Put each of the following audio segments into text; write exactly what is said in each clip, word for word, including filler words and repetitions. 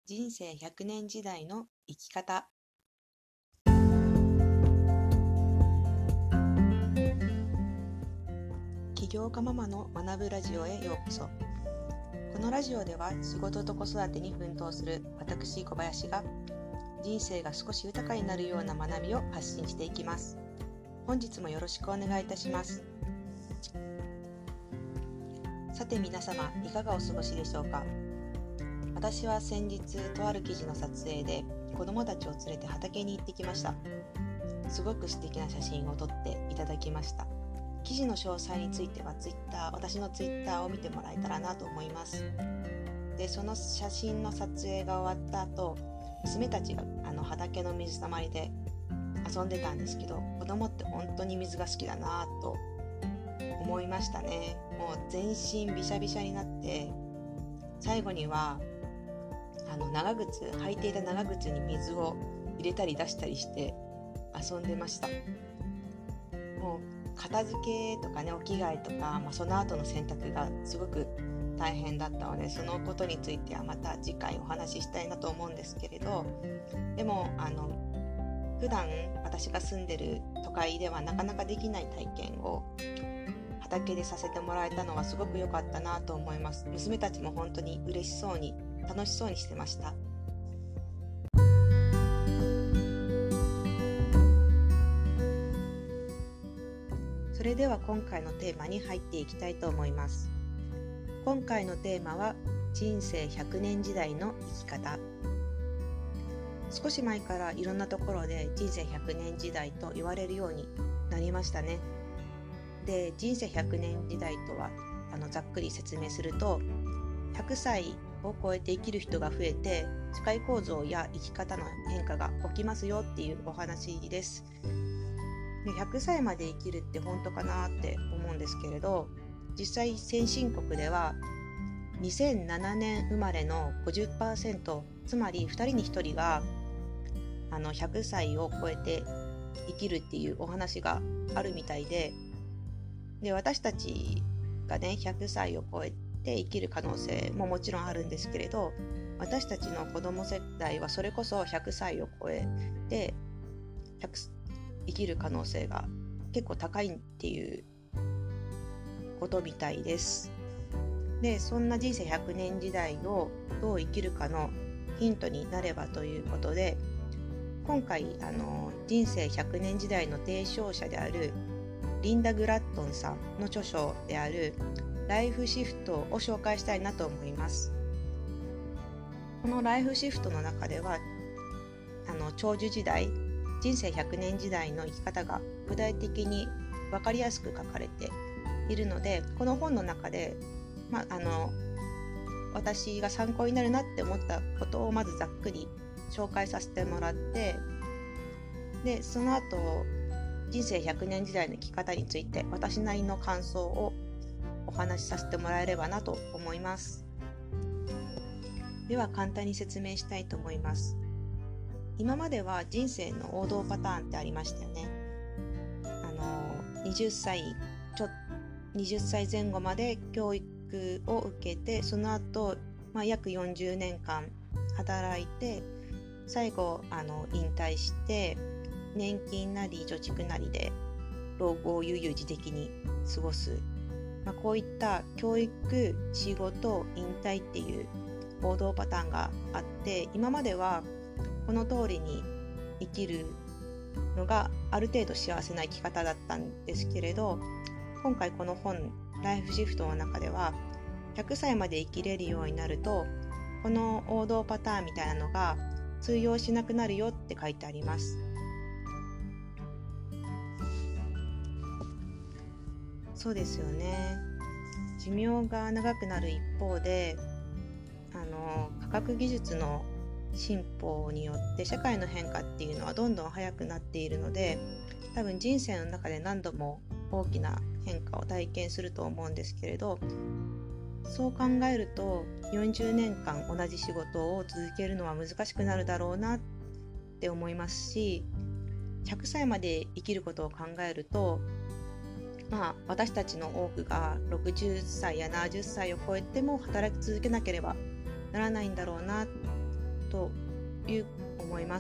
人生ひゃくねん時代の生き方。起業家ママの学ぶラジオへようこそ。このラジオでは仕事と子育てに奮闘する私小林が人生が少し豊かになるような学びを発信していきます。本日もよろしくお願いいたします。さて皆様、いかがお過ごしでしょうか。私は先日とある記事の撮影で子供たちを連れて畑に行ってきました。すごく素敵な写真を撮っていただきました。記事の詳細についてはツイッター、私のツイッターを見てもらえたらなと思います。で、その写真の撮影が終わった後、娘たちがあの畑の水たまりで遊んでたんですけど、子供って本当に水が好きだなと思いましたね。もう全身びしゃびしゃになって、最後にはあの長靴履いていた長靴に水を入れたり出したりして遊んでました。もう片付けとかね、お着替えとか、まあ、その後の洗濯がすごく大変だったので、そのことについてはまた次回お話ししたいなと思うんですけれど、でもあの普段私が住んでる都会ではなかなかできない体験を畑でさせてもらえたのはすごく良かったなと思います。娘たちも本当に嬉しそうに楽しそうにしてました。それでは今回のテーマに入っていきたいと思います。今回のテーマは人生ひゃくねん時代の生き方。少し前からいろんなところで人生ひゃくねん時代と言われるようになりましたね。で、人生ひゃくねん時代とはあのざっくり説明すると、ひゃくさいを超えて生きる人が増えて、社会構造や生き方の変化が起きますよっていうお話です。で、ひゃくさいまで生きるって本当かなって思うんですけれど、実際先進国ではにせんななねん生まれの ごじゅっパーセント、つまりふたりにひとりがあのひゃくさいを超えて生きるっていうお話があるみたいで、で私たちがねひゃくさいを超えて生きる可能性ももちろんあるんですけれど、私たちの子供世代はそれこそひゃくさいを超えてひゃく生きる可能性が結構高いっていうことみたいです。で、そんな人生ひゃくねん時代をどう生きるかのヒントになればということで、今回あの人生ひゃくねん時代の提唱者であるリンダ・グラットンさんの著書であるライフシフトを紹介したいなと思います。このライフシフトの中ではあの長寿時代、人生ひゃくねん時代の生き方が具体的に分かりやすく書かれているので、この本の中で、まあ、あの私が参考になるなって思ったことをまずざっくり紹介させてもらって、でその後人生ひゃくねん時代の生き方について私なりの感想をお話しさせてもらえればなと思います。では簡単に説明したいと思います。今までは人生の王道パターンってありましたよね。あのにじゅっさいちょにじゅっさいぜん後まで教育を受けて、その後、まあ、約よんじゅうねんかん働いて、最後あの引退して年金なり貯蓄なりで老後を悠々自適に過ごす、まあ、こういった教育、仕事、引退っていう王道パターンがあって、今まではこの通りに生きるのがある程度幸せな生き方だったんですけれど、今回この本ライフシフトの中ではひゃくさいまで生きれるようになると、この王道パターンみたいなのが通用しなくなるよって書いてあります。そうですよね。寿命が長くなる一方で、あの科学技術の進歩によって社会の変化っていうのはどんどん早くなっているので、多分人生の中で何度も大きな変化を体験すると思うんですけれど、そう考えるとよんじゅうねんかん同じ仕事を続けるのは難しくなるだろうなって思いますし、ひゃくさいまで生きることを考えると、まあ、私たちの多くがろくじゅっさいやななじゅっさいを超えても働き続けなければならないんだろうなっという思います。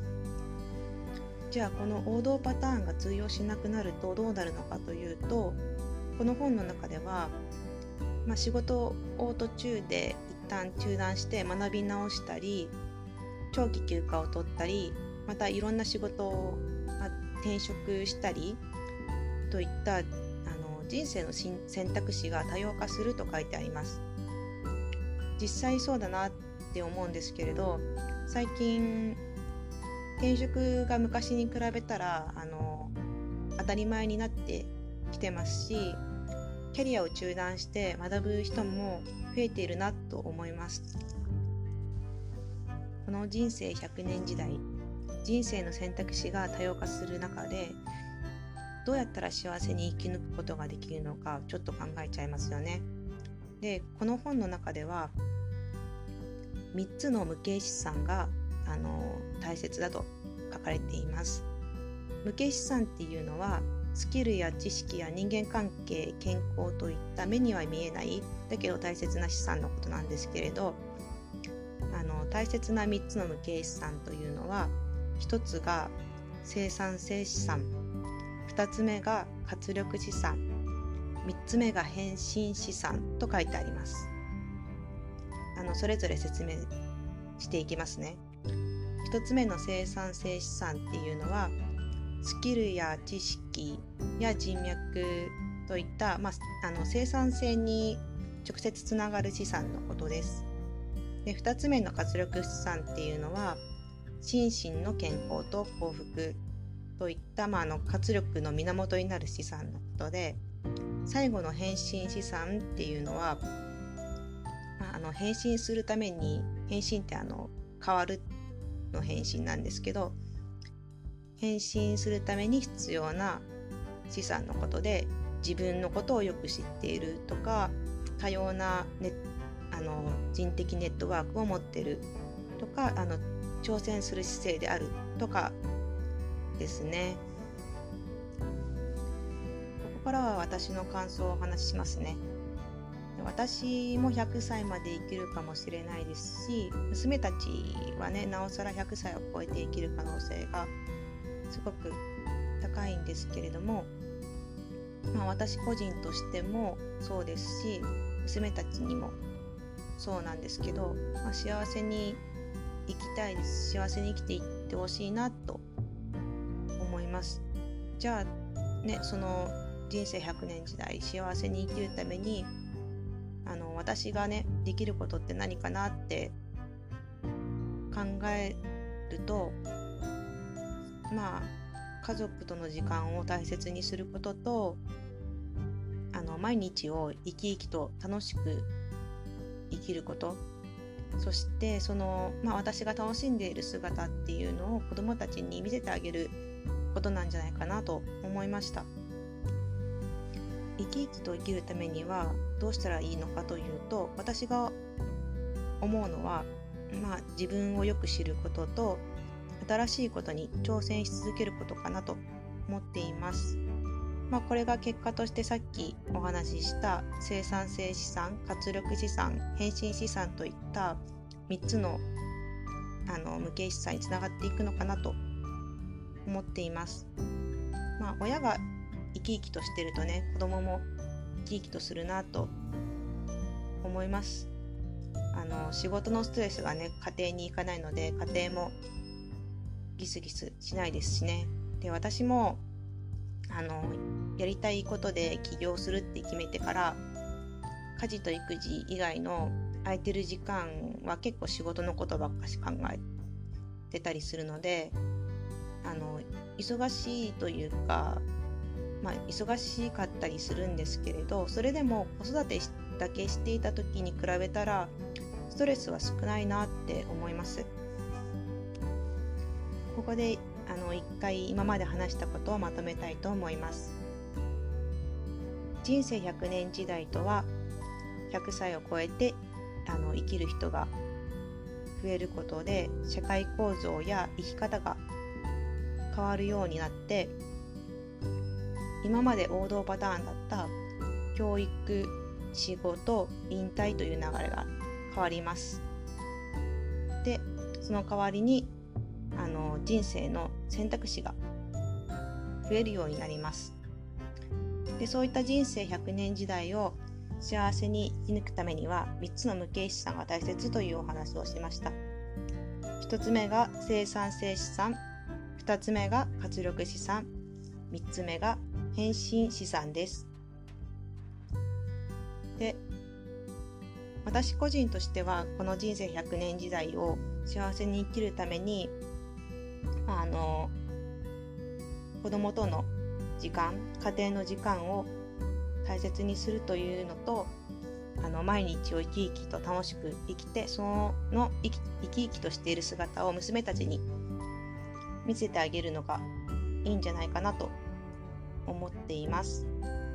じゃあこの王道パターンが通用しなくなるとどうなるのかというと、この本の中では、まあ、仕事を途中で一旦中断して学び直したり、長期休暇を取ったり、またいろんな仕事を、まあ、転職したりといったあの人生の選択肢が多様化すると書いてあります。実際そうだなって思うんですけれど、最近転職が昔に比べたらあの当たり前になってきてますし、キャリアを中断して学ぶ人も増えているなと思います。この人生ひゃくねん時代、人生の選択肢が多様化する中で、どうやったら幸せに生き抜くことができるのかちょっと考えちゃいますよね。で、この本の中ではみっつの無形資産があの大切だと書かれています。無形資産っていうのはスキルや知識や人間関係、健康といった目には見えないだけど大切な資産のことなんですけれど、あの大切なみっつの無形資産というのは、ひとつが生産性資産、ふたつめが活力資産、みっつめが変身資産と書いてあります。あのそれぞれ説明していきますね。ひとつめの生産性資産っていうのは、スキルや知識や人脈といった、まあ、あの生産性に直接つながる資産のことです。で、ふたつめの活力資産っていうのは、心身の健康と幸福といった、まあ、あの活力の源になる資産のことで、最後の変身資産っていうのは、まあ、あの変身するために、変身ってあの変わるの変身なんですけど、変身するために必要な資産のことで、自分のことをよく知っているとか、多様なネあの人的ネットワークを持っているとか、あの挑戦する姿勢であるとかですね。ここからは私の感想をお話ししますね。私もひゃくさいまで生きるかもしれないですし、娘たちはね、なおさらひゃくさいを超えて生きる可能性がすごく高いんですけれども、まあ、私個人としてもそうですし、娘たちにもそうなんですけど、まあ、幸せに生きたいです。幸せに生きていってほしいなと思います。じゃあね、その人生ひゃくねん時代、幸せに生きるためにあの私がねできることって何かなって考えると、まあ家族との時間を大切にすることと、あの毎日を生き生きと楽しく生きること、そしてその、まあ、私が楽しんでいる姿っていうのを子どもたちに見せてあげることなんじゃないかなと思いました。生き生きと生きるためにはどうしたらいいのかというと、私が思うのは、まあ、自分をよく知ることと新しいことに挑戦し続けることかなと思っています。まあ、これが結果としてさっきお話しした生産性資産、活力資産、変身資産といったみっつの、あの無形資産につながっていくのかなと思っています。まあ、親が生き生きとしてるとね、子供も生き生きとするなと思います。あの仕事のストレスがね、家庭に行かないので、家庭もギスギスしないですしね。で、私もあのやりたいことで起業するって決めてから、家事と育児以外の空いてる時間は結構仕事のことばっかし考えてたりするので、あの忙しいというか、まあ、忙しかったりするんですけれど、それでも子育てだけしていた時に比べたらストレスは少ないなって思います。ここであの一回今まで話したことをまとめたいと思います。人生ひゃくねん時代とは、ひゃくさいを超えてあの生きる人が増えることで、社会構造や生き方が変わるようになって、今まで王道パターンだった教育、仕事、引退という流れが変わります。で、 その代わりにあの人生の選択肢が増えるようになります。でそういった人生ひゃくねん時代を幸せに生き抜くためにはみっつの無形資産が大切というお話をしました。ひとつめが生産性資産、ふたつめが活力資産、みっつめが変身資産です。で私個人としてはこの人生ひゃくねん時代を幸せに生きるためにあの子供との時間、家庭の時間を大切にするというのと、あの毎日を生き生きと楽しく生きて、その生き生き生きとしている姿を娘たちに見せてあげるのがいいんじゃないかなと思っています。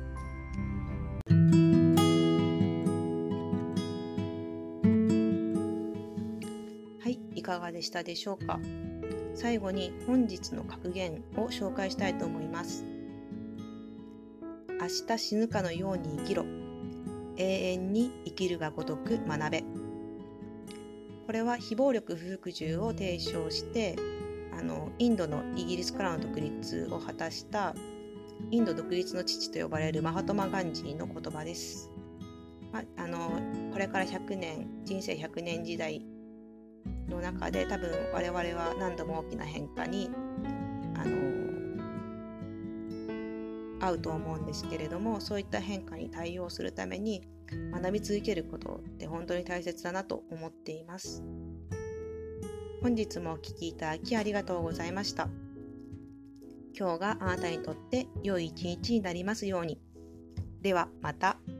はい、いかがでしたでしょうか。最後に本日の格言を紹介したいと思います。明日死ぬかのように生きろ。永遠に生きるがごとく学べ。これは非暴力不服従を提唱してあのインドのイギリスからの独立を果たしたインド独立の父と呼ばれるマハトマ・ガンジーの言葉です。まあのこれからひゃくねん人生ひゃくねん時代の中で多分我々は何度も大きな変化にあの合うと思うんですけれども、そういった変化に対応するために学び続けることって本当に大切だなと思っています。本日もお聞きいただきありがとうございました。今日があなたにとって良い一日になりますように。ではまた。